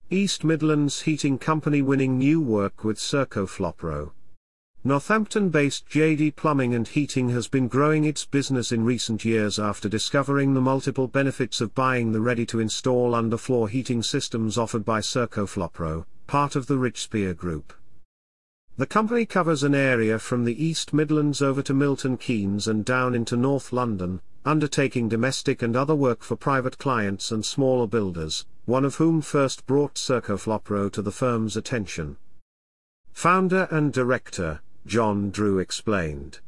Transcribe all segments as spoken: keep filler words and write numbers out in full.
East Midlands Heating Company winning new work with Serco Flopro. Northampton-based J D Plumbing and Heating has been growing its business in recent years after discovering the multiple benefits of buying the ready-to-install underfloor heating systems offered by Serco Flopro, part of the Richsphere Group. The company covers an area from the East Midlands over to Milton Keynes and down into North London, undertaking domestic and other work for private clients and smaller builders, one of whom first brought Serco Flopro to the firm's attention. Founder and Director, John Drew explained.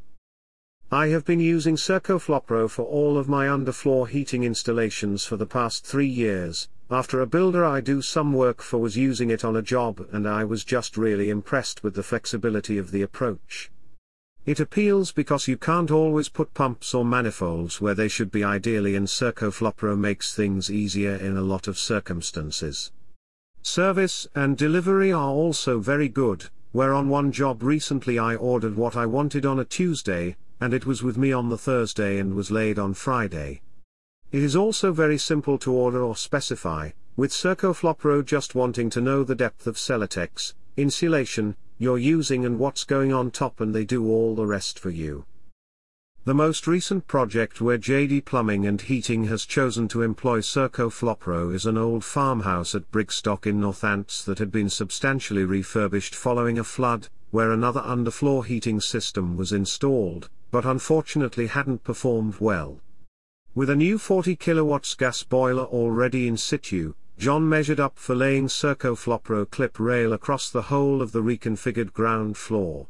I have been using Serco Flopro for all of my underfloor heating installations for the past three years. After a builder I do some work for was using it on a job and I was just really impressed with the flexibility of the approach. It appeals because you can't always put pumps or manifolds where they should be ideally, and Serco Flopro makes things easier in a lot of circumstances. Service and delivery are also very good, where on one job recently I ordered what I wanted on a Tuesday, and it was with me on the Thursday and was laid on Friday. It is also very simple to order or specify, with Serco Flopro just wanting to know the depth of Celotex, insulation, you're using and what's going on top, and they do all the rest for you. The most recent project where J D Plumbing and Heating has chosen to employ Serco Flopro is an old farmhouse at Brigstock in Northants that had been substantially refurbished following a flood, where another underfloor heating system was installed, but unfortunately hadn't performed well. With a new forty kilowatts gas boiler already in situ, John measured up for laying Serco Flopro clip rail across the whole of the reconfigured ground floor.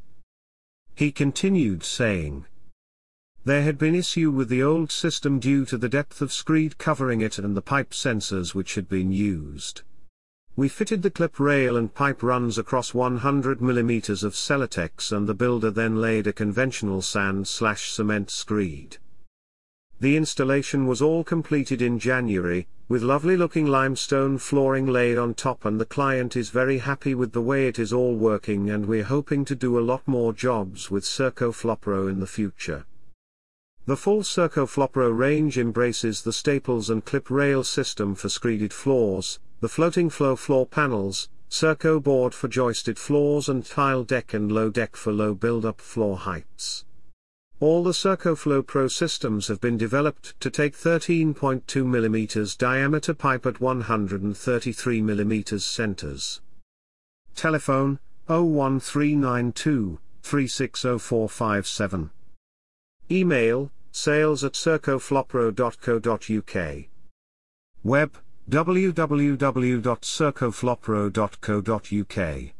He continued saying, there had been issue with the old system due to the depth of screed covering it and the pipe sensors which had been used. We fitted the clip rail and pipe runs across one hundred millimeters of Celotex, and the builder then laid a conventional sand-slash-cement screed. The installation was all completed in January, with lovely-looking limestone flooring laid on top, and the client is very happy with the way it is all working, and we're hoping to do a lot more jobs with Serco Flopro in the future. The full Serco Flopro range embraces the staples and clip rail system for screeded floors, the floating flow floor panels, Serco board for joisted floors, and tile deck and low deck for low build-up floor heights. All the Serco Flopro systems have been developed to take thirteen point two millimeters diameter pipe at one hundred thirty-three millimeters centers. Telephone, oh one three nine two, three six oh four five seven. Email, sales at sercoflopro dot co dot uk. Web, w w w dot sercoflopro dot co dot uk.